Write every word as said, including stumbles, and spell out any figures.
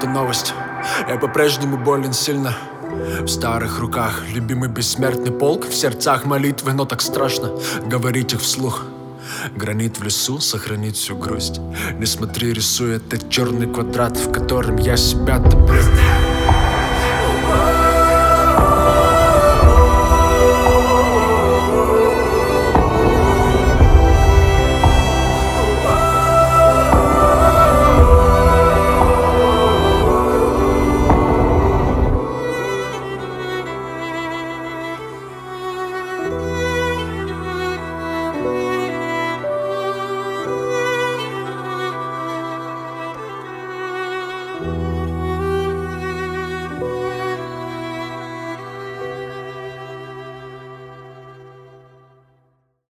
это новость. Я по-прежнему болен сильно. В старых руках любимый бессмертный полк. В сердцах молитвы, но так страшно говорить их вслух. Гранит в лесу сохранит всю грусть. Не смотри, рисуй этот черный квадрат, в котором я себя топлю.